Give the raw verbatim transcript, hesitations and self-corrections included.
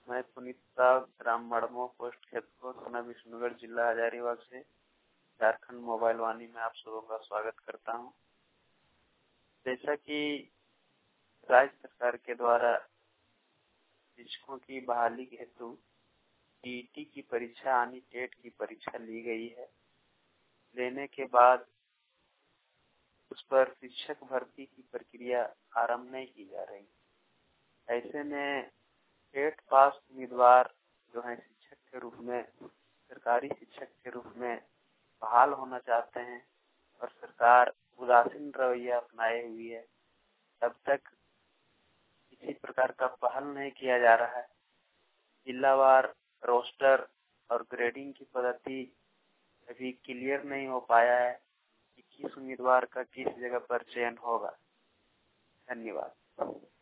मैं पुनीत साव ग्राम मड़मो पोस्ट खेतको थाना विष्णुगढ़ जिला हजारीबाग से झारखंड मोबाइल वाणी में आप सबों का स्वागत करता हूं। जैसा कि राज्य सरकार के द्वारा शिक्षकों की बहाली हेतु टीईटी की परीक्षा यानी टेट की परीक्षा ली गई है। लेने के बाद उस पर शिक्षक भर्ती की प्रक्रिया आरंभ नहीं की जा रही। ऐसे में टेट पास उम्मीदवार जो है शिक्षक के रूप में सरकारी शिक्षक के रूप में बहाल होना चाहते हैं और सरकार उदासीन रवैया अपनाए हुई है। तब तक किसी प्रकार का पहल नहीं किया जा रहा है। जिलावार रोस्टर और ग्रेडिंग की पद्धति अभी क्लियर नहीं हो पाया है कि किस उम्मीदवार का किस जगह पर चयन होगा। धन्यवाद।